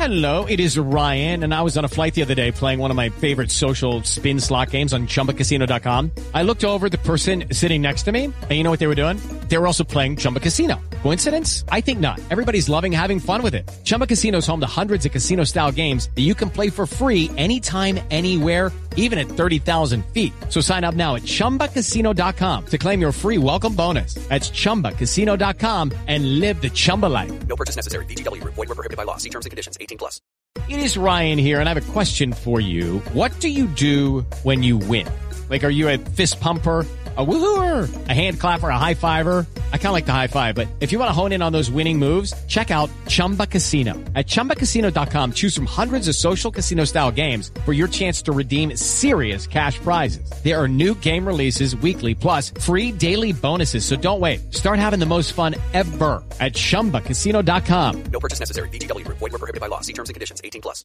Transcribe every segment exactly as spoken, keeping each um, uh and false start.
Hello, it is Ryan, and I was on a flight the other day playing one of my favorite social spin slot games on Chumba Casino dot com. I looked over at the person sitting next to me, and you know what they were doing? They were also playing Chumba Casino. Coincidence? I think not. Everybody's loving having fun with it. Chumba Casino is home to hundreds of casino-style games that you can play for free anytime, anywhere, even at thirty thousand feet. So sign up now at Chumba Casino dot com to claim your free welcome bonus. That's Chumba Casino dot com and live the Chumba life. No purchase necessary. V G W. Void where prohibited by law. See terms and conditions. eighteen plus. It is Ryan here, and I have a question for you. What do you do when you win? Like, are you a fist pumper, a woohooer, a hand clapper, a high fiver? I kind of like the high five, but if you want to hone in on those winning moves, check out Chumba Casino. At Chumba Casino dot com, choose from hundreds of social casino-style games for your chance to redeem serious cash prizes. There are new game releases weekly, plus free daily bonuses, so don't wait. Start having the most fun ever at Chumba Casino dot com. No purchase necessary. V G W. Void where prohibited by law. See terms and conditions. eighteen plus.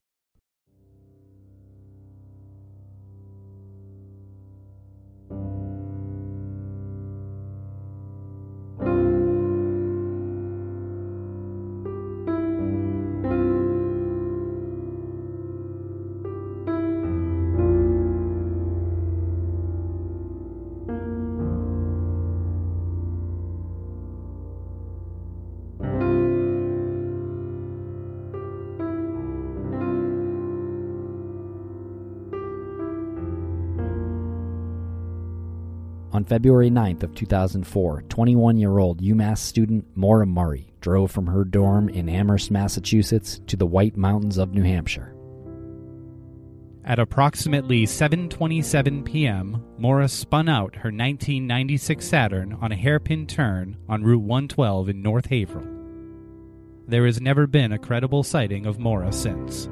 On February ninth of two thousand four, twenty-one-year-old UMass student Maura Murray drove from her dorm in Amherst, Massachusetts to the White Mountains of New Hampshire. At approximately seven twenty-seven p.m., Maura spun out her nineteen ninety-six Saturn on a hairpin turn on Route one twelve in North Haverhill. There has never been a credible sighting of Maura since.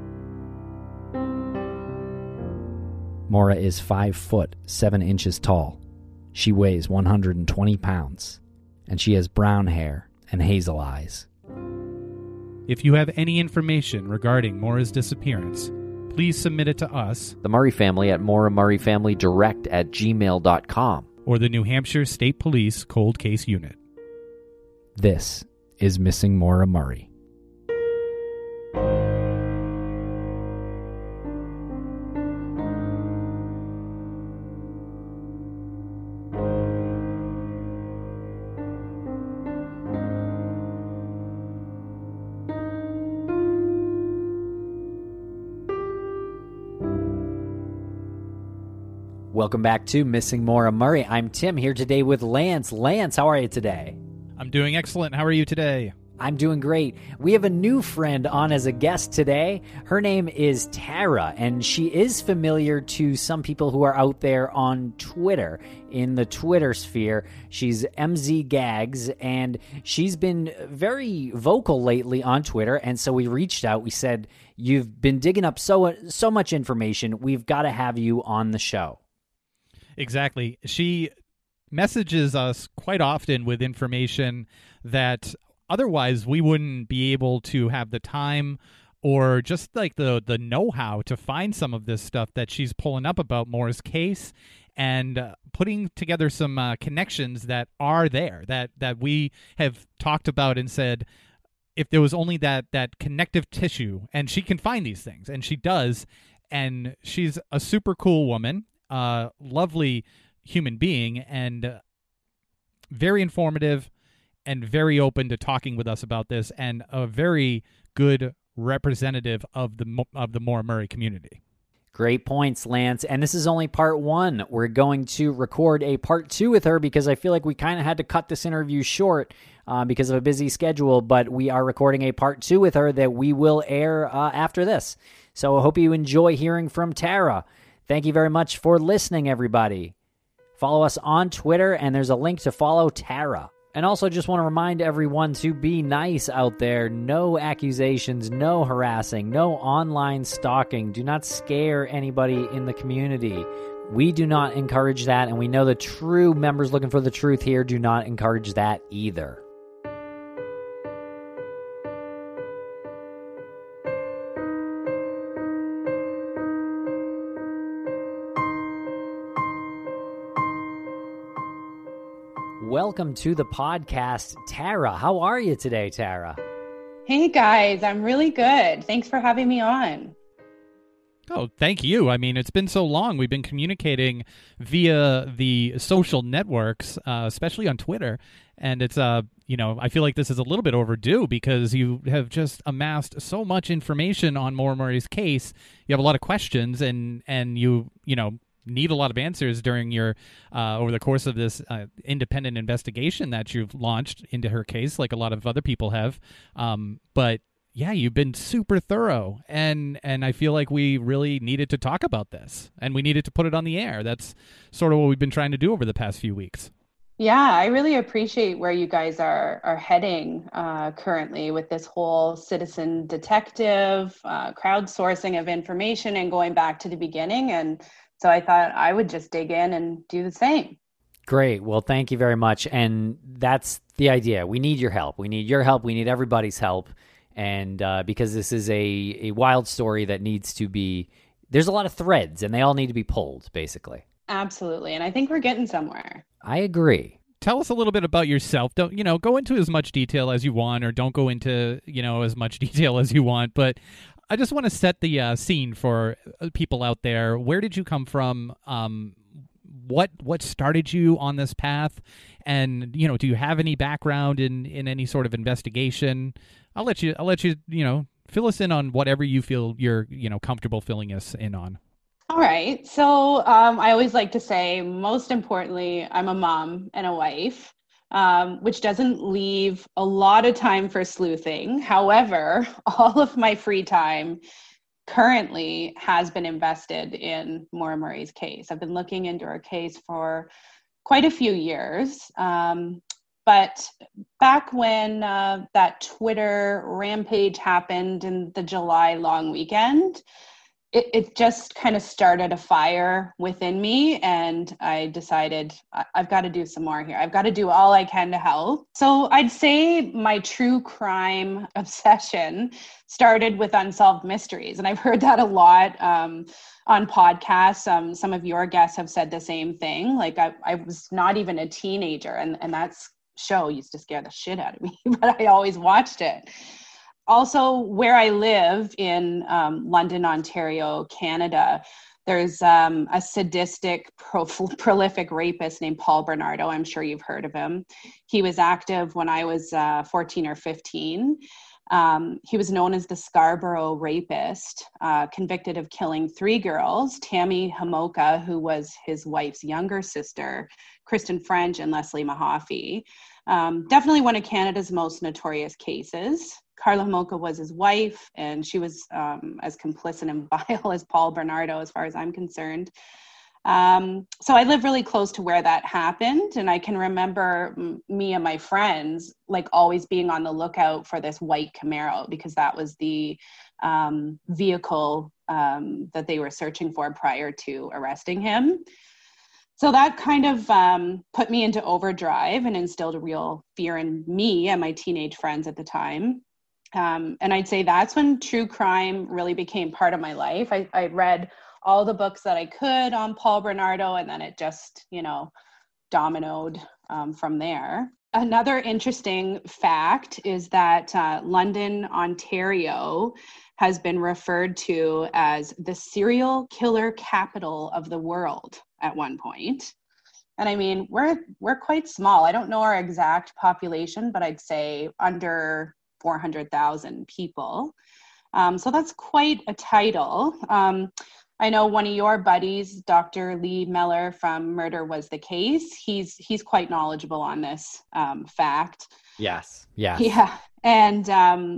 Maura is five foot seven inches tall. She weighs one hundred twenty pounds, and she has brown hair and hazel eyes. If you have any information regarding Maura's disappearance, please submit it to us, the Murray family, at Maura Murray Family Direct at gmail dot com, or the New Hampshire State Police Cold Case Unit. This is Missing Maura Murray. Welcome back to Missing Maura Murray. I'm Tim, here today with Lance. Lance, how are you today? I'm doing excellent. How are you today? I'm doing great. We have a new friend on as a guest today. Her name is Tara, and she is familiar to some people who are out there on Twitter, in the Twitter sphere. She's M Z Gags, and she's been very vocal lately on Twitter, and so we reached out. We said, you've been digging up so, so much information. We've got to have you on the show. Exactly. She messages us quite often with information that otherwise we wouldn't be able to have the time or just like the the know-how to find some of this stuff that she's pulling up about Maura's case, and uh, putting together some uh, connections that are there, that that we have talked about and said, if there was only that that connective tissue, and she can find these things, and she does, and she's a super cool woman. Uh, lovely human being, and uh, very informative and very open to talking with us about this, and a very good representative of the of the Maura Murray community. Great points, Lance. And this is only part one. We're going to record a part two with her because I feel like we kind of had to cut this interview short uh, because of a busy schedule, but we are recording a part two with her that we will air uh, after this. So I hope you enjoy hearing from Tara. Thank you very much for listening, everybody. Follow us on Twitter, and there's a link to follow Tara. And also just want to remind everyone to be nice out there. No accusations, no harassing, no online stalking. Do not scare anybody in the community. We do not encourage that, and we know the true members looking for the truth here do not encourage that either. Welcome to the podcast, Tara. How are you today, Tara? Hey guys, I'm really good. Thanks for having me on. Oh, thank you. I mean, it's been so long. We've been communicating via the social networks, uh, especially on Twitter. And it's, uh, you know, I feel like this is a little bit overdue because you have just amassed so much information on Maura Murray's case. You have a lot of questions and, and you, you know, need a lot of answers during your, uh, over the course of this uh, independent investigation that you've launched into her case, like a lot of other people have. Um, but yeah, you've been super thorough, and and I feel like we really needed to talk about this, and we needed to put it on the air. That's sort of what we've been trying to do over the past few weeks. Yeah, I really appreciate where you guys are are heading uh, currently with this whole citizen detective, uh, crowdsourcing of information and going back to the beginning. And so I thought I would just dig in and do the same. Great. Well, thank you very much. And that's the idea. We need your help. We need your help. We need everybody's help. And uh, because this is a, a wild story that needs to be, there's a lot of threads and they all need to be pulled, basically. Absolutely. And I think we're getting somewhere. I agree. Tell us a little bit about yourself. Don't, you know, go into as much detail as you want, or don't go into, you know, as much detail as you want. But I just want to set the uh, scene for people out there. Where did you come from? Um, what what started you on this path? And, you know, do you have any background in, in any sort of investigation? I'll let you, I'll let you, you know, fill us in on whatever you feel you're, you know, comfortable filling us in on. All right. So um, I always like to say, most importantly, I'm a mom and a wife, um, which doesn't leave a lot of time for sleuthing. However, all of my free time currently has been invested in Maura Murray's case. I've been looking into her case for quite a few years. Um, But back when uh, that Twitter rampage happened in the July long weekend, it, it just kind of started a fire within me. And I decided I- I've got to do some more here. I've got to do all I can to help. So I'd say my true crime obsession started with Unsolved Mysteries. And I've heard that a lot um, on podcasts. Um, some of your guests have said the same thing. Like I, I was not even a teenager, and, and that's show used to scare the shit out of me, but I always watched it. Also, where I live in um, London, Ontario, Canada, there's um, a sadistic, pro- prolific rapist named Paul Bernardo. I'm sure you've heard of him. He was active when I was uh, fourteen or fifteen. Um, he was known as the Scarborough Rapist, uh, convicted of killing three girls, Tammy Homolka, who was his wife's younger sister, Kristen French, and Leslie Mahaffey. Um, definitely one of Canada's most notorious cases. Carla Homolka was his wife, and she was um, as complicit and vile as Paul Bernardo, as far as I'm concerned. Um, so I live really close to where that happened. And I can remember m- me and my friends, like always being on the lookout for this white Camaro, because that was the um, vehicle um, that they were searching for prior to arresting him. So that kind of um, put me into overdrive and instilled a real fear in me and my teenage friends at the time. Um, and I'd say that's when true crime really became part of my life. I, I read all the books that I could on Paul Bernardo, and then it just, you know, dominoed um, from there. Another interesting fact is that uh, London, Ontario has been referred to as the serial killer capital of the world at one point. And I mean, we're we're quite small. I don't know our exact population, but I'd say under four hundred thousand people. Um, so that's quite a title. Um, I know one of your buddies, Doctor Lee Meller from Murder Was the Case. He's he's quite knowledgeable on this um, fact. Yes. Yes. Yeah. And um,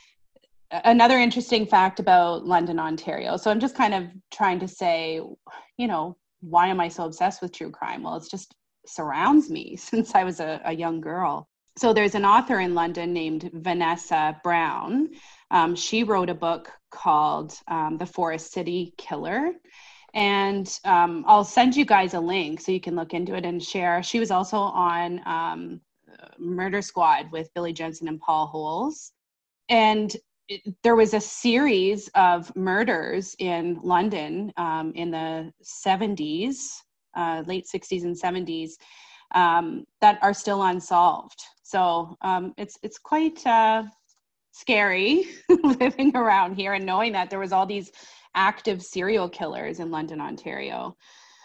another interesting fact about London, Ontario. So I'm just kind of trying to say, you know, why am I so obsessed with true crime? Well, it's just surrounds me since I was a, a young girl. So there's an author in London named Vanessa Brown. Um, she wrote a book called um, The Forest City Killer. And um, I'll send you guys a link so you can look into it and share. She was also on um, Murder Squad with Billy Jensen and Paul Holes. And it, there was a series of murders in London um, in the seventies, uh, late sixties and seventies, um, that are still unsolved. So um, it's it's quite uh, scary living around here and knowing that there was all these active serial killers in London, Ontario.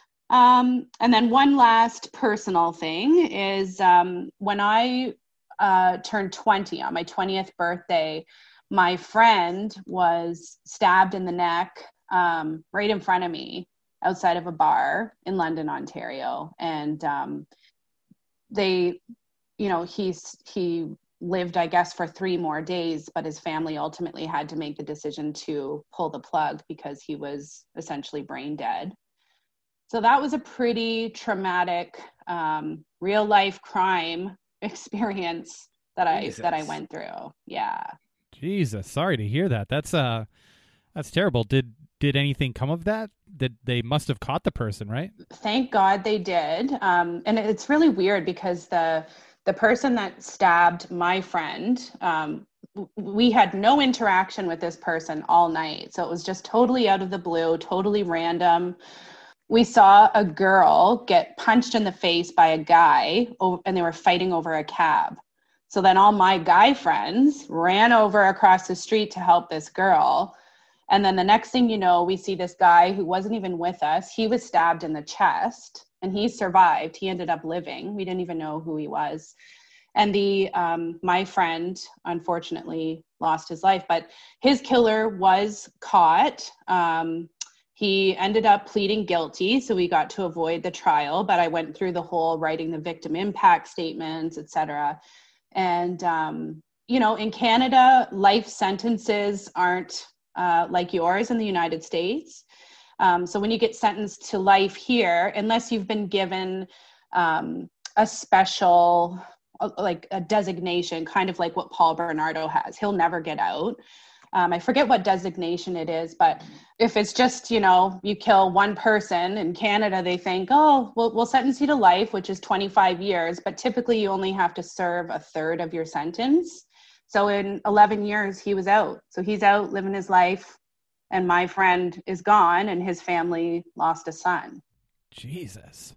Um, and then one last personal thing is um, when I uh, turned twenty, on my twentieth birthday, my friend was stabbed in the neck um, right in front of me outside of a bar in London, Ontario. And um, they, you know, he's, he lived, I guess, for three more days, but his family ultimately had to make the decision to pull the plug because he was essentially brain dead. So that was a pretty traumatic, um, real life crime experience that I, Jesus. that I went through. Yeah. Jesus, sorry to hear that. That's uh, that's terrible. Did did anything come of that? Did they must have caught the person, right? Thank God they did. Um, and it's really weird because the the person that stabbed my friend, um, w- we had no interaction with this person all night. So it was just totally out of the blue, totally random. We saw a girl get punched in the face by a guy, and they were fighting over a cab. So then all my guy friends ran over across the street to help this girl. And then the next thing you know, we see this guy who wasn't even with us. He was stabbed in the chest and he survived. He ended up living. We didn't even know who he was. And the um, my friend, unfortunately, lost his life, but his killer was caught. Um, he ended up pleading guilty, so we got to avoid the trial, but I went through the whole writing the victim impact statements, et cetera. And, um, you know, in Canada, life sentences aren't uh, like yours in the United States. Um, so when you get sentenced to life here, unless you've been given um, a special, uh, like a designation, kind of like what Paul Bernardo has, he'll never get out. Um, I forget what designation it is, but if it's just, you know, you kill one person in Canada, they think, oh, we'll, we'll sentence you to life, which is twenty-five years. But typically you only have to serve a third of your sentence. So in eleven years, he was out. So he's out living his life. And my friend is gone and his family lost a son. Jesus.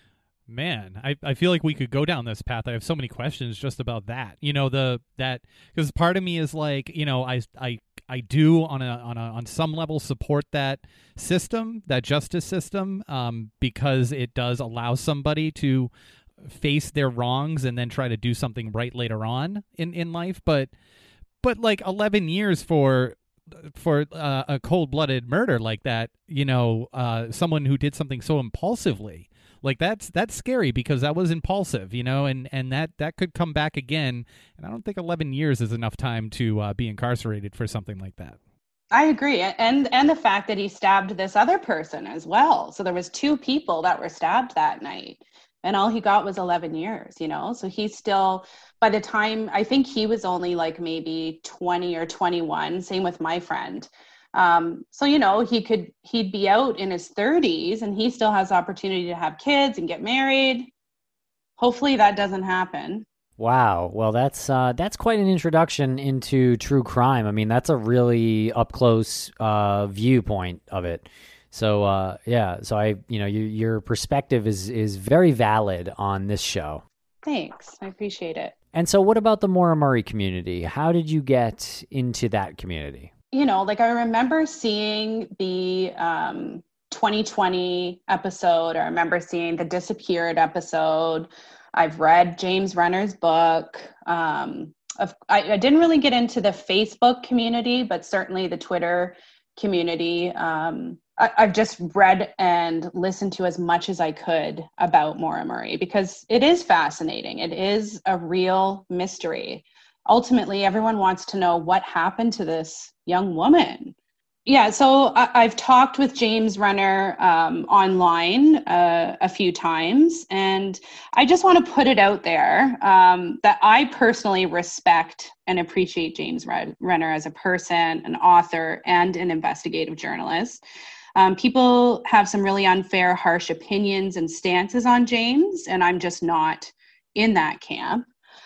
Man, I, I feel like we could go down this path. I have so many questions just about that. You know, the that because part of me is like, you know, I I I do on a on a on some level support that system, that justice system, um, because it does allow somebody to face their wrongs and then try to do something right later on in, in life. But but like eleven years for for uh, a cold-blooded murder like that, you know, uh, someone who did something so impulsively. Like that's that's scary because that was impulsive, you know, and, and that, that could come back again. And I don't think eleven years is enough time to uh, be incarcerated for something like that. I agree. And and the fact that he stabbed this other person as well. So there was two people that were stabbed that night and all he got was eleven years, you know. So he's still, by the time, I think he was only like maybe twenty or twenty-one. Same with my friend. Um, so, you know, he could, he'd be out in his thirties and he still has the opportunity to have kids and get married. Hopefully that doesn't happen. Wow. Well, that's uh, that's quite an introduction into true crime. I mean, that's a really up close uh, viewpoint of it. So, uh, yeah. So I, you know, you, your perspective is is very valid on this show. Thanks. I appreciate it. And so, what about the Maura Murray community? How did you get into that community? You know, like I remember seeing the um, twenty twenty episode. I remember seeing the Disappeared episode. I've read James Renner's book. Um, of, I, I didn't really get into the Facebook community, but certainly the Twitter community. Um, I, I've just read and listened to as much as I could about Maura Murray because it is fascinating. It is a real mystery. Ultimately, everyone wants to know what happened to this young woman. Yeah, so I, I've talked with James Renner um, online uh, a few times, and I just want to put it out there um, that I personally respect and appreciate James Renner as a person, an author, and an investigative journalist. Um, people have some really unfair, harsh opinions and stances on James, and I'm just not in that camp.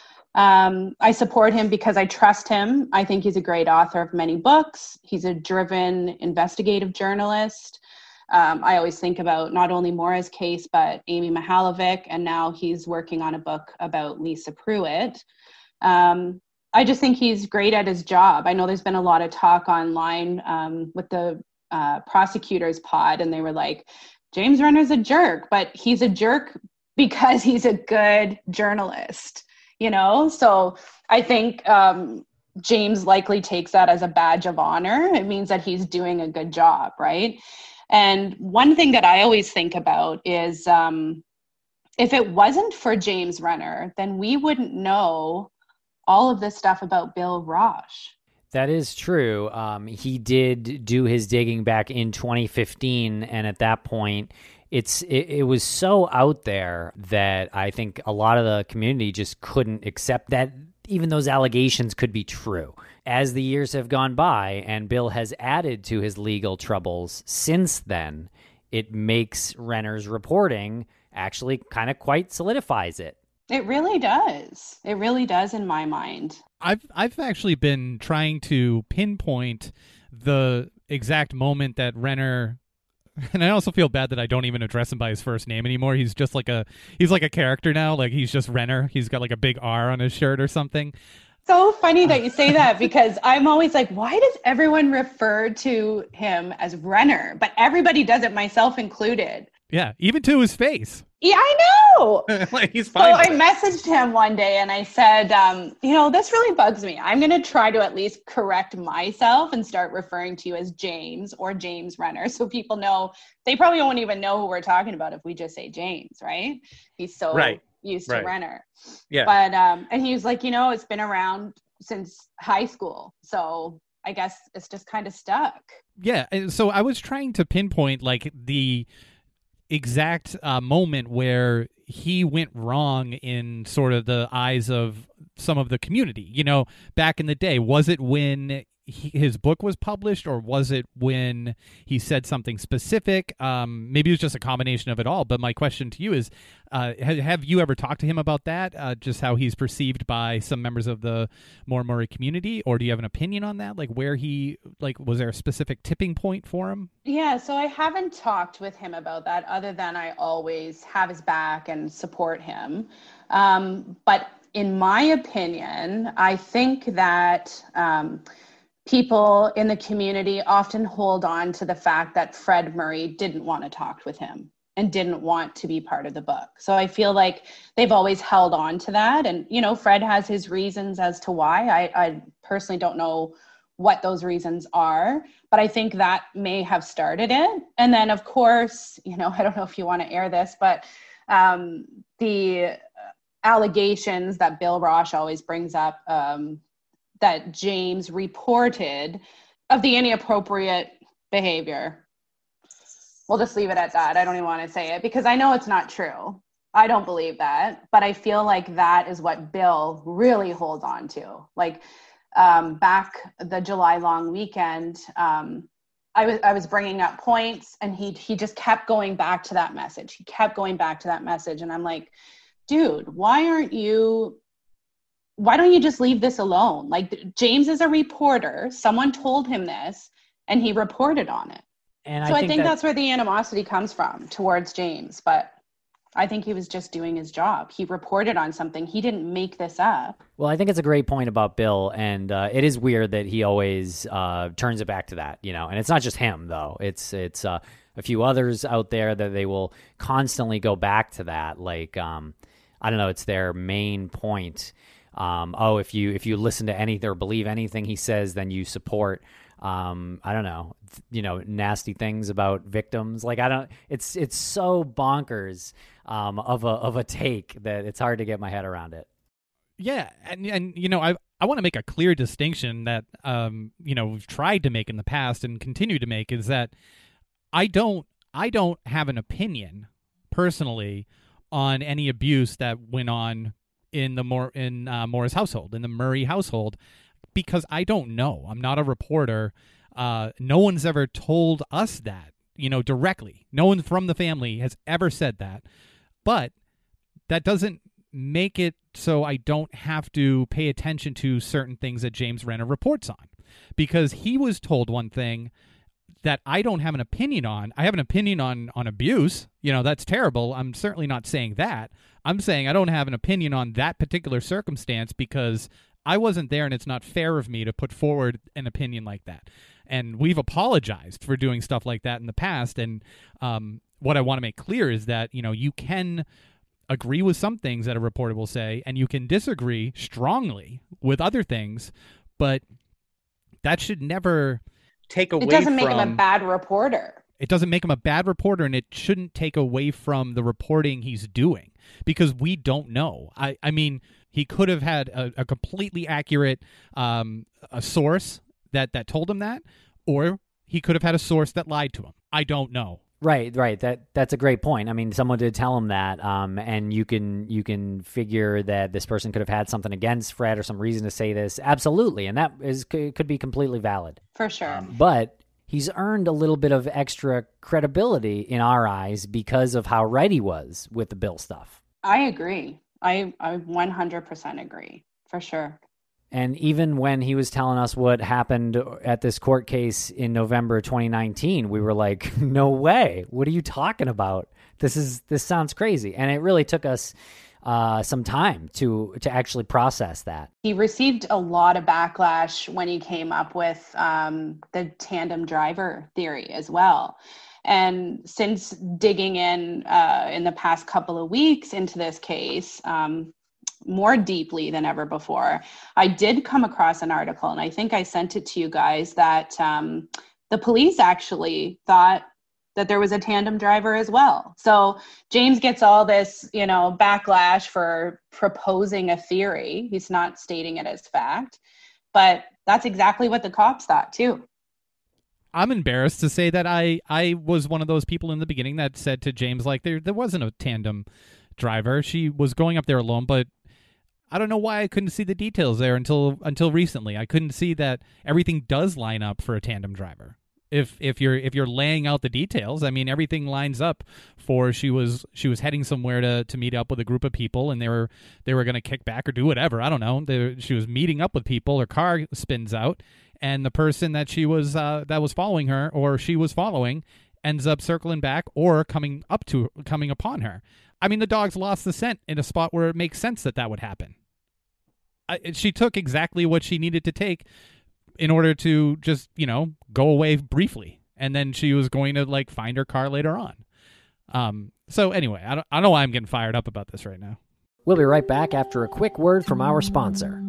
Um, I support him because I trust him. I think he's a great author of many books. He's a driven investigative journalist. Um, I always think about not only Maura's case, but Amy Mihalovic, and now he's working on a book about Lisa Pruitt. Um, I just think he's great at his job. I know there's been a lot of talk online um, with the uh, prosecutors pod, and they were like, James Renner's a jerk, but he's a jerk because he's a good journalist, you know? So I think um, James likely takes that as a badge of honor. It means that he's doing a good job, right? And one thing that I always think about is um, if it wasn't for James Renner, then we wouldn't know all of this stuff about Bill Rauch. That is true. Um, he did do his digging back in twenty fifteen, and at that point, it's it, it was so out there that I think a lot of the community just couldn't accept that even those allegations could be true. As the years have gone by and Bill has added to his legal troubles since then, it makes Renner's reporting actually kind of quite solidifies it. It really does. It really does in my mind. I've I've actually been trying to pinpoint the exact moment that Renner, and I also feel bad that I don't even address him by his first name anymore. He's just like a he's like a character now. Like he's just Renner. He's got like a big R on his shirt or something. So funny that you say that, because I'm always like, why does everyone refer to him as Renner? But everybody does it, myself included. Yeah, even to his face. Yeah, I know. Like he's So fine. I messaged him one day and I said, um, you know, this really bugs me. I'm going to try to at least correct myself and start referring to you as James or James Renner, so people know. They probably won't even know who we're talking about if we just say James, right? He's so Right. used Right. to Renner. Yeah. But um, and he was like, you know, it's been around since high school, so I guess it's just kind of stuck. Yeah, and so I was trying to pinpoint like the exact uh, moment where he went wrong in sort of the eyes of some of the community. You know, back in the day, was it when he, his book was published, or was it when he said something specific? Um, maybe it was just a combination of it all. But my question to you is, uh, have, have you ever talked to him about that? Uh, just how he's perceived by some members of the Maura Murray community, or do you have an opinion on that? Like where he, like, was there a specific tipping point for him? Yeah, so I haven't talked with him about that, other than I always have his back and support him. Um, but in my opinion, I think that um, people in the community often hold on to the fact that Fred Murray didn't want to talk with him and didn't want to be part of the book. So I feel like they've always held on to that. And, you know, Fred has his reasons as to why. I, I personally don't know what those reasons are, but I think that may have started it. And then, of course, you know, I don't know if you want to air this, but um, the allegations that Bill Rauch always brings up, um, that James reported of the inappropriate behavior. We'll just leave it at that. I don't even want to say it because I know it's not true. I don't believe that, but I feel like that is what Bill really holds on to. Like um, back the July long weekend, um, I was I was bringing up points, and he he just kept going back to that message. He kept going back to that message, and I'm like, dude, why aren't you? Why don't you just leave this alone? Like, James is a reporter. Someone told him this, and he reported on it. And so I I think, think that, that's where the animosity comes from towards James. But I think he was just doing his job. He reported on something. He didn't make this up. Well, I think it's a great point about Bill, and uh, it is weird that he always uh, turns it back to that, you know. And it's not just him, though. It's it's uh, a few others out there that they will constantly go back to that. Like, um, I don't know, it's their main point. Um, oh, if you if you listen to anything or believe anything he says, then you support, um, I don't know, th- you know, nasty things about victims. Like, I don't, it's it's so bonkers um, of a of a take that it's hard to get my head around it. Yeah, and and you know, I I want to make a clear distinction that um you know we've tried to make in the past and continue to make, is that I don't I don't have an opinion personally on any abuse that went on in the more in uh, Maura's household, in the Murray household, because I don't know. I'm not a reporter. Uh, no one's ever told us that, you know, directly. No one from the family has ever said that. But that doesn't make it so I don't have to pay attention to certain things that James Renner reports on, because he was told one thing that I don't have an opinion on. I have an opinion on on abuse. You know, that's terrible. I'm certainly not saying that. I'm saying I don't have an opinion on that particular circumstance because I wasn't there, and it's not fair of me to put forward an opinion like that. And we've apologized for doing stuff like that in the past. And um, what I want to make clear is that, you know, you can agree with some things that a reporter will say, and you can disagree strongly with other things, but that should never take away It doesn't make from, him a bad reporter. It doesn't make him a bad reporter, and it shouldn't take away from the reporting he's doing, because we don't know. I, I mean, he could have had a, a completely accurate um, a source that, that told him that, or he could have had a source that lied to him. I don't know. Right, right. That that's a great point. I mean, someone did tell him that, um, and you can you can figure that this person could have had something against Fred or some reason to say this. Absolutely, and that is could be completely valid For sure. Um, but he's earned a little bit of extra credibility in our eyes because of how right he was with the Bill stuff. I agree. I I one hundred percent agree. For sure. And even when he was telling us what happened at this court case in November twenty nineteen, we were like, no way. What are you talking about? This is this sounds crazy. And it really took us uh, some time to to actually process that. He received a lot of backlash when he came up with um, the tandem driver theory as well. And since digging in uh, in the past couple of weeks into this case, um, more deeply than ever before, I did come across an article, and I think I sent it to you guys, that um, the police actually thought that there was a tandem driver as well. So James gets all this, you know, backlash for proposing a theory. He's not stating it as fact, but that's exactly what the cops thought too. I'm embarrassed to say that I, I was one of those people in the beginning that said to James, like, there there wasn't a tandem driver. She was going up there alone, but I don't know why I couldn't see the details there until until recently. I couldn't see that everything does line up for a tandem driver. If if you're if you're laying out the details, I mean, everything lines up for she was she was heading somewhere to, to meet up with a group of people, and they were they were going to kick back or do whatever. I don't know. They, she was meeting up with people. Her car spins out, and the person that she was uh, that was following her, or she was following, ends up circling back or coming up to coming upon her. I mean, the dogs lost the scent in a spot where it makes sense that that would happen. I, she took exactly what she needed to take in order to just, you know, go away briefly. And then she was going to, like, find her car later on. Um, so anyway, I don't, I don't know why I'm getting fired up about this right now. We'll be right back after a quick word from our sponsor.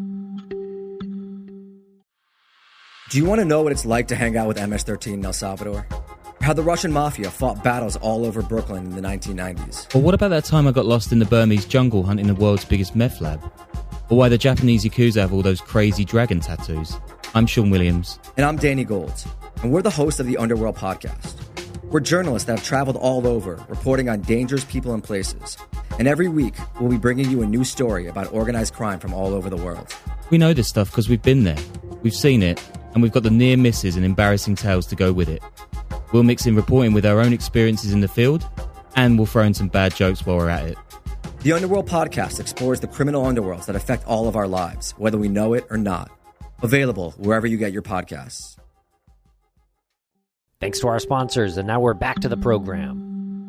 Do you want to know what it's like to hang out with M S thirteen in El Salvador? How the Russian mafia fought battles all over Brooklyn in the nineteen nineties? Or what about that time I got lost in the Burmese jungle hunting the world's biggest meth lab? Or why the Japanese Yakuza have all those crazy dragon tattoos? I'm Sean Williams. And I'm Danny Gold. And we're the hosts of the Underworld Podcast. We're journalists that have traveled all over, reporting on dangerous people and places. And every week, we'll be bringing you a new story about organized crime from all over the world. We know this stuff because we've been there. We've seen it. And we've got the near misses and embarrassing tales to go with it. We'll mix in reporting with our own experiences in the field, and we'll throw in some bad jokes while we're at it. The Underworld Podcast explores the criminal underworlds that affect all of our lives, whether we know it or not. Available wherever you get your podcasts. Thanks to our sponsors, and now we're back to the program.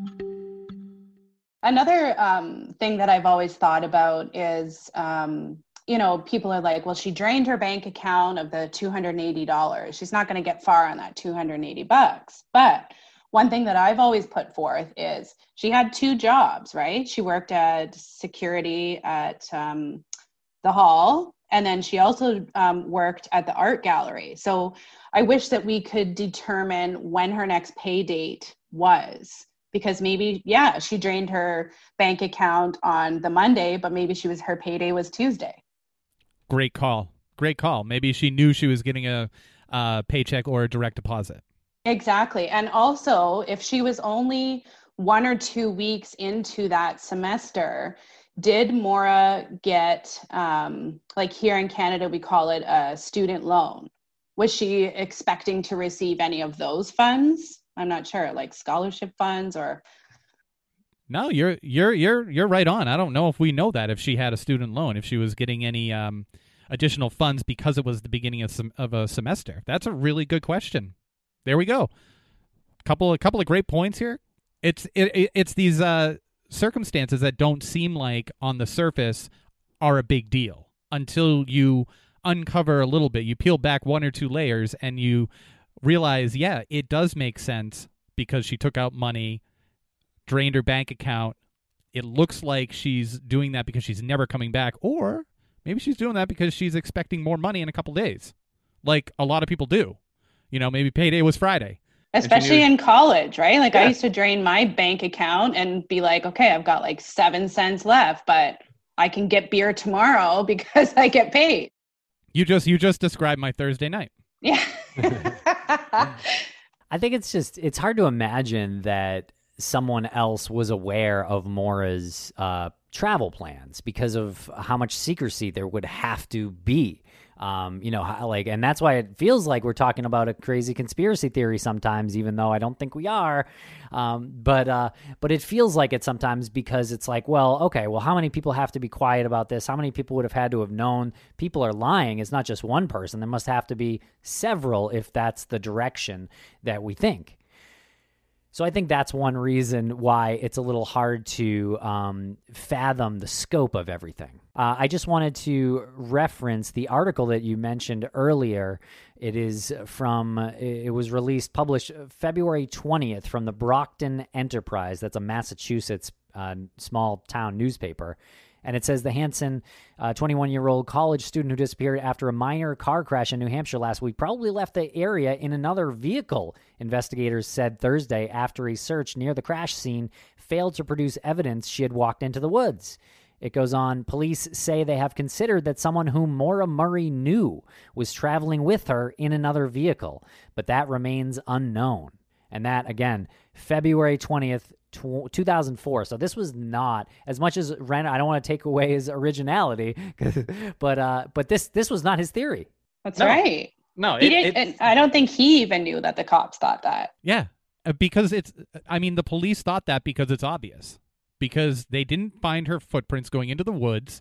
Another um, thing that I've always thought about is, um, you know, people are like, well, she drained her bank account of the two hundred eighty dollars. She's not going to get far on that two hundred eighty bucks. But one thing that I've always put forth is she had two jobs, right? She worked at security at um, the hall, and then she also um, worked at the art gallery. So I wish that we could determine when her next pay date was, because maybe, yeah, she drained her bank account on the Monday, but maybe she was her payday was Tuesday. Great call. Great call. Maybe she knew she was getting a uh, paycheck or a direct deposit. Exactly. And also, if she was only one or two weeks into that semester, did Maura get, um, like here in Canada, we call it a student loan? Was she expecting to receive any of those funds? I'm not sure, like scholarship funds or... No, you're you're you're you're right on. I don't know if we know that, if she had a student loan, if she was getting any um, additional funds because it was the beginning of some of a semester. That's a really good question. There we go. Couple a couple of great points here. It's it, it's these uh, circumstances that don't seem like on the surface are a big deal until you uncover a little bit. You peel back one or two layers and you realize, yeah, it does make sense because she took out money, drained her bank account. It looks like she's doing that because she's never coming back, or maybe she's doing that because she's expecting more money in a couple days, like a lot of people do. You know, maybe payday was Friday. Especially in college, right? Like Yeah. I used to drain my bank account and be like, okay, I've got like seven cents left, but I can get beer tomorrow because I get paid. You just you just described my Thursday night. Yeah. I think it's just, it's hard to imagine that someone else was aware of Maura's uh, travel plans because of how much secrecy there would have to be. Um, you know, how, like, and that's why it feels like we're talking about a crazy conspiracy theory sometimes, even though I don't think we are. Um, but, uh, but it feels like it sometimes because it's like, well, okay, well, how many people have to be quiet about this? How many people would have had to have known? People are lying. It's not just one person. There must have to be several if that's the direction that we think. So I think that's one reason why it's a little hard to um, fathom the scope of everything. Uh, I just wanted to reference the article that you mentioned earlier. It is from, it was released, published February twentieth from the Brockton Enterprise. That's a Massachusetts uh, small town newspaper. And it says the Hanson, uh, twenty-one-year-old college student who disappeared after a minor car crash in New Hampshire last week probably left the area in another vehicle, investigators said Thursday after a search near the crash scene failed to produce evidence she had walked into the woods. It goes on, police say they have considered that someone whom Maura Murray knew was traveling with her in another vehicle, but that remains unknown. And that, again, February twentieth, two thousand four. So this was not, as much as Ren, I don't want to take away his originality, but uh, but this this was not his theory. That's No. right. No, He it, didn't, it, and I don't think he even knew that the cops thought that. Yeah, uh, because it's, I mean, the police thought that because it's obvious. Because they didn't find her footprints going into the woods.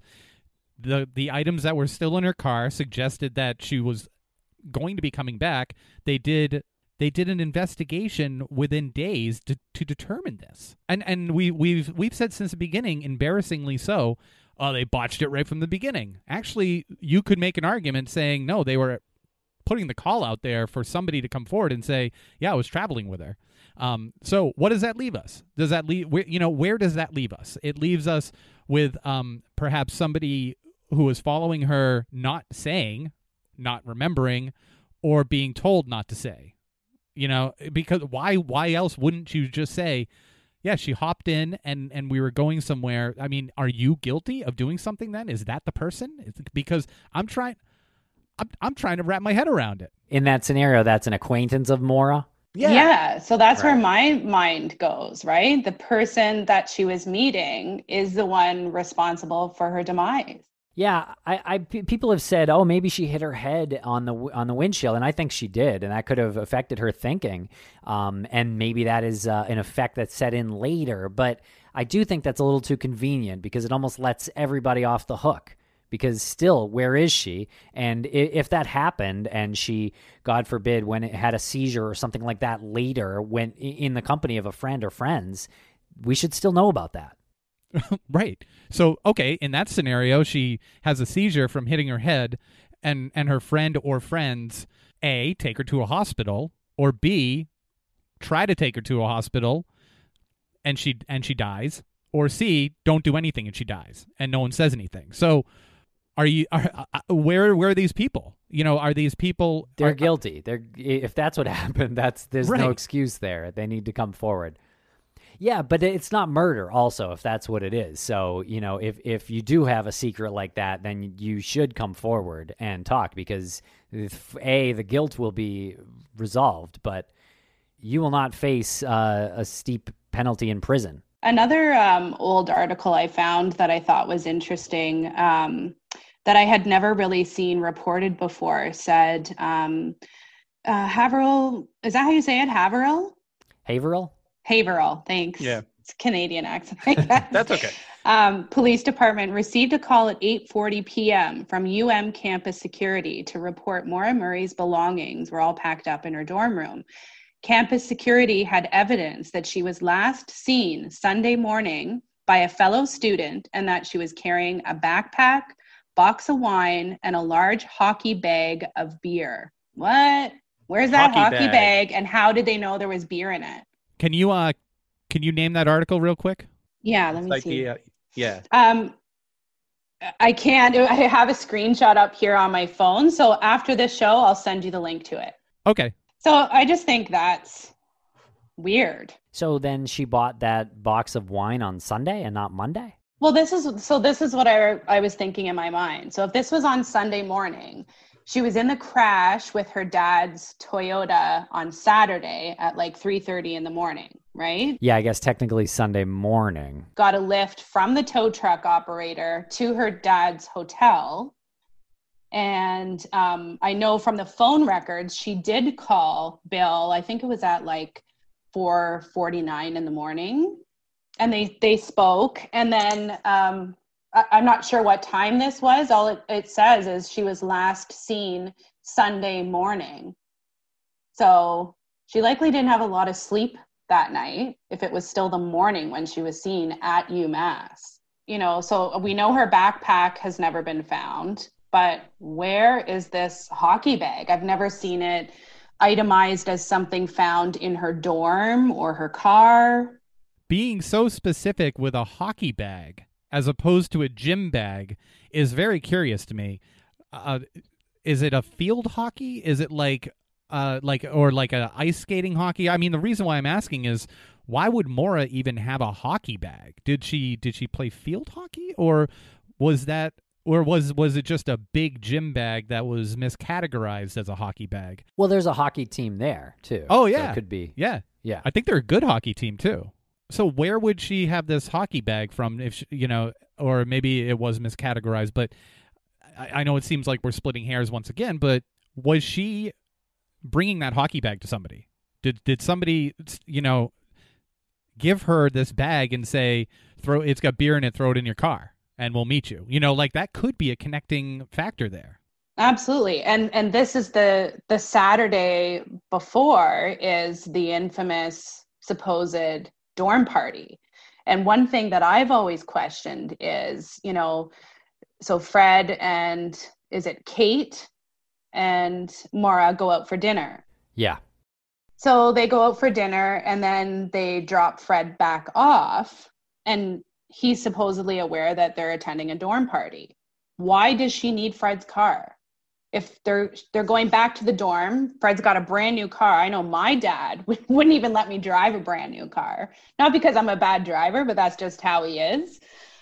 The the items that were still in her car suggested that she was going to be coming back. They did they did an investigation within days to, to determine this. And and we we've we've said since the beginning, embarrassingly so, oh, they botched it right from the beginning. Actually, you could make an argument saying, no, they were putting the call out there for somebody to come forward and say, yeah, I was traveling with her. Um, so what does that leave us? Does that leave, where, you know, where does that leave us? It leaves us with um, perhaps somebody who is following her not saying, not remembering, or being told not to say. You know, because why why else wouldn't you just say, yeah, she hopped in and, and we were going somewhere. I mean, are you guilty of doing something then? Is that the person? It's because I'm trying I'm, I'm trying to wrap my head around it. In that scenario, that's an acquaintance of Maura. yeah. Yeah. So that's where Right. my mind goes, right? The person that she was meeting is the one responsible for her demise. Yeah, I, I p- people have said, oh, maybe she hit her head on the w- on the windshield, and I think she did, and that could have affected her thinking, um, and maybe that is uh, an effect that set in later. But I do think that's a little too convenient because it almost lets everybody off the hook. Because still, where is she? And i- if that happened, and she, God forbid, when it had a seizure or something like that later, when i- in the company of a friend or friends, we should still know about that. Right. So, okay, in that scenario, she has a seizure from hitting her head, and, and her friend or friends, A, take her to a hospital, or B, try to take her to a hospital, and she and she dies, or C, don't do anything and she dies, and no one says anything. So, are you are, uh, where where are these people? You know, are these people? They're are, guilty. They're if that's what happened, that's there's no Right. excuse there. They need to come forward. Yeah, but it's not murder also if that's what it is. So, you know, if if you do have a secret like that, then you should come forward and talk because if, A, the guilt will be resolved, but you will not face uh, a steep penalty in prison. Another um, old article I found that I thought was interesting, um, that I had never really seen reported before, said um, uh, Haverhill, is that how you say it? Haverhill? Haverhill? Haverhill, thanks. Yeah. It's a Canadian accent, I guess. That's okay. Um, police department received a call at eight forty p.m. from U M campus security to report Maura Murray's belongings were all packed up in her dorm room. Campus security had evidence that she was last seen Sunday morning by a fellow student and that she was carrying a backpack, box of wine, and a large hockey bag of beer. What? Where's that Hockey hockey bag. bag, and how did they know there was beer in it? Can you uh can you name that article real quick? Yeah, let me Like see. the, uh, yeah. Um, I can't. I have a screenshot up here on my phone. So after this show, I'll send you the link to it. Okay. So I just think that's weird. So then she bought that box of wine on Sunday and not Monday? Well, this is so. This is what I I was thinking in my mind. So if this was on Sunday morning, she was in the crash with her dad's Toyota on Saturday at like three thirty in the morning, right? Yeah, I guess technically Sunday morning. Got a lift from the tow truck operator to her dad's hotel. And um, I know from the phone records, she did call Bill. I think it was at like four forty-nine in the morning. And they, they spoke. And then um, I, I'm not sure what time this was. All it, it says is she was last seen Sunday morning. So she likely didn't have a lot of sleep that night if it was still the morning when she was seen at UMass. You know, so we know her backpack has never been found. But where is this hockey bag? I've never seen it itemized as something found in her dorm or her car. Being so specific with a hockey bag as opposed to a gym bag is very curious to me. Uh, is it a field hockey? Is it like, uh, like, or like a ice skating hockey? I mean, the reason why I'm asking is, why would Maura even have a hockey bag? Did she did she play field hockey, or was that, or was was it just a big gym bag that was miscategorized as a hockey bag? Well, there's a hockey team there, too. Oh, So yeah. it could be. Yeah. Yeah. I think they're a good hockey team, too. So where would she have this hockey bag from, if she, you know, or maybe it was miscategorized, but I, I know it seems like we're splitting hairs once again, but was she bringing that hockey bag to somebody? Did did somebody, you know, give her this bag and say, "Throw it's got beer in it, throw it in your car and we'll meet you"? You know, like that could be a connecting factor there. Absolutely. And and this is the the Saturday before is the infamous supposed dorm party. And one thing that I've always questioned is, you know, so Fred and is it Kate and Maura go out for dinner. Yeah. So they go out for dinner and then they drop Fred back off, and he's supposedly aware that they're attending a dorm party. Why does she need Fred's car? If they're they're going back to the dorm, Fred's got a brand new car. I know my dad wouldn't even let me drive a brand new car. Not because I'm a bad driver, but that's just how he is.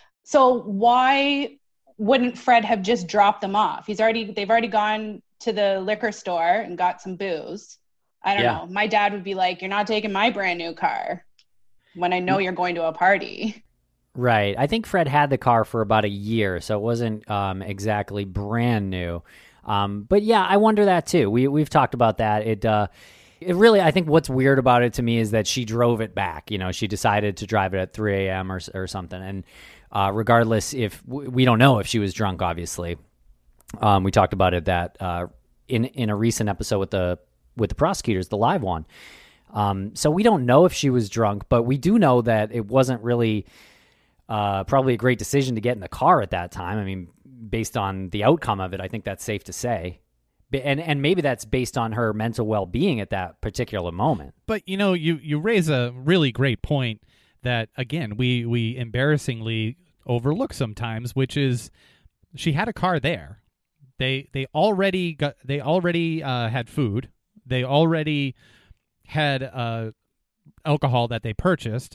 So why wouldn't Fred have just dropped them off? He's already they've already gone to the liquor store and got some booze. I don't Yeah. know. My dad would be like, "You're not taking my brand new car when I know you're going to a party." Right. I think Fred had the car for about a year, so it wasn't um, exactly brand new. Um, but yeah, I wonder that too. We we've talked about that. It uh, it really, I think what's weird about it to me is that she drove it back. You know, she decided to drive it at three a.m. or or something. And uh, regardless, if we don't know if she was drunk, obviously, um, we talked about it that uh, in in a recent episode with the with the prosecutors, the live one. Um, so we don't know if she was drunk, but we do know that it wasn't really uh, probably a great decision to get in the car at that time. I mean, based on the outcome of it, I think that's safe to say. And and maybe that's based on her mental well-being at that particular moment. But, you know, you, you raise a really great point that, again, we, we embarrassingly overlook sometimes, which is she had a car there. They they already got they already uh, had food. They already had uh, alcohol that they purchased.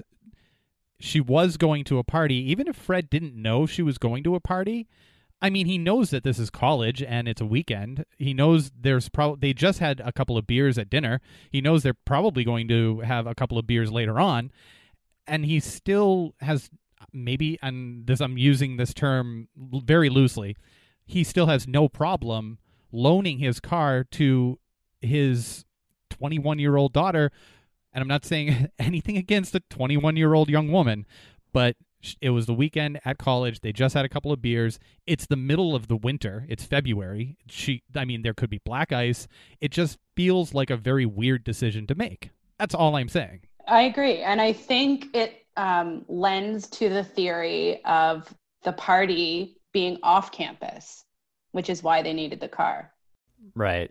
She was going to a party. Even if Fred didn't know she was going to a party, I mean, he knows that this is college and it's a weekend. He knows there's probably they just had a couple of beers at dinner. He knows they're probably going to have a couple of beers later on, and he still has maybe, and this I'm using this term very loosely, he still has no problem loaning his car to his twenty-one-year-old daughter. And I'm not saying anything against a twenty-one-year-old young woman, but it was the weekend at college. They just had a couple of beers. It's the middle of the winter. It's February. She, I mean, there could be black ice. It just feels like a very weird decision to make. That's all I'm saying. I agree. And I think it um, lends to the theory of the party being off campus, which is why they needed the car. Right.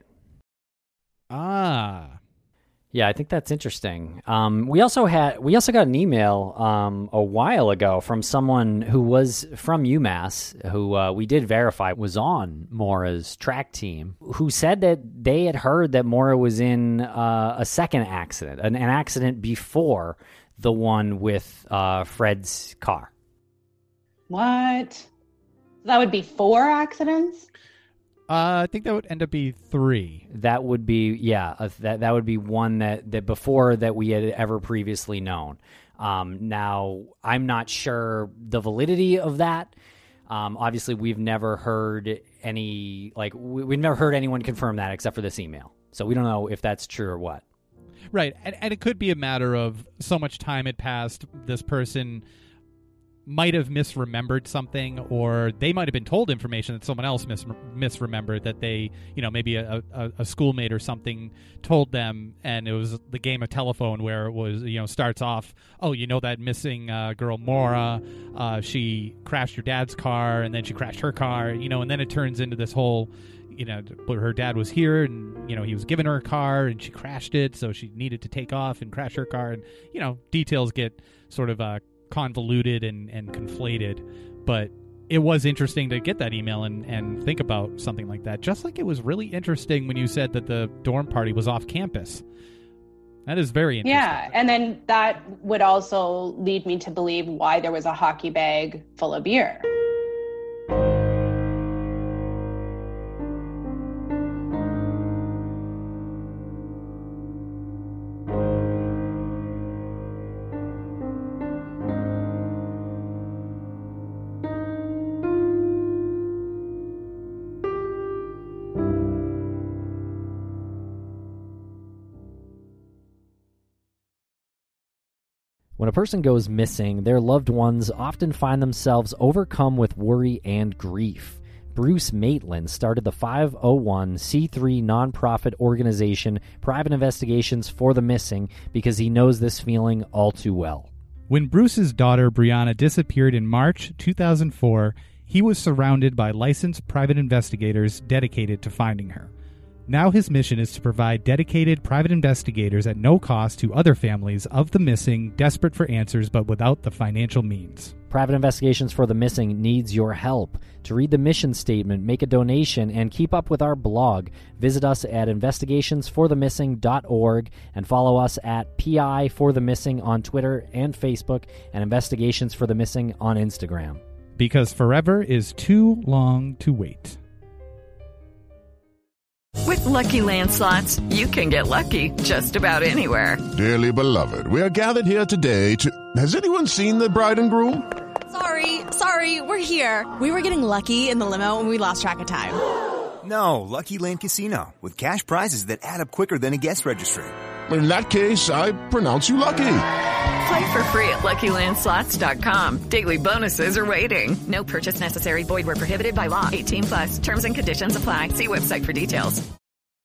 Ah. Yeah, I think that's interesting. Um, we also had we also got an email um, a while ago from someone who was from UMass, who uh, we did verify was on Maura's track team, who said that they had heard that Maura was in uh, a second accident, an, an accident before the one with uh, Fred's car. What? That would be four accidents? Uh, I think that would end up being three. That would be, yeah, uh, that that would be one that, that before that we had ever previously known. Um, now, I'm not sure the validity of that. Um, obviously, we've never heard any, like, we, we've never heard anyone confirm that except for this email. So we don't know if that's true or what. Right, and, and it could be a matter of so much time had passed, this person might have misremembered something, or they might have been told information that someone else mis- misremembered, that they, you know, maybe a, a, a schoolmate or something told them, and it was the game of telephone where it was, you know, starts off, oh, you know that missing uh, girl Maura, uh, she crashed your dad's car, and then she crashed her car, you know, and then it turns into this whole, you know, her dad was here, and, you know, he was giving her a car, and she crashed it, so she needed to take off and crash her car, and, you know, details get sort of uh, convoluted and, and conflated, but it was interesting to get that email and, and think about something like that, just like it was really interesting when you said that the dorm party was off campus. That is very interesting. Yeah, and then that would also lead me to believe why there was a hockey bag full of beer. When a person goes missing, their loved ones often find themselves overcome with worry and grief. Bruce Maitland started the five oh one c three nonprofit organization Private Investigations for the Missing because he knows this feeling all too well. When Bruce's daughter Brianna disappeared in March two thousand four, he was surrounded by licensed private investigators dedicated to finding her. Now his mission is to provide dedicated private investigators at no cost to other families of the missing, desperate for answers but without the financial means. Private Investigations for the Missing needs your help. To read the mission statement, make a donation, and keep up with our blog, visit us at investigations for the missing dot org and follow us at P I for the Missing on Twitter and Facebook and Investigations for the Missing on Instagram. Because forever is too long to wait. With Lucky Land Slots, you can get lucky just about anywhere. Dearly beloved, we are gathered here today to... Has anyone seen the bride and groom? Sorry, sorry, we're here. We were getting lucky in the limo and we lost track of time. No, Lucky Land Casino, with cash prizes that add up quicker than a guest registry. In that case, I pronounce you lucky. Play for free at lucky land slots dot com. Daily bonuses are waiting. No purchase necessary. Void where prohibited by law. eighteen plus. Terms and conditions apply. See website for details.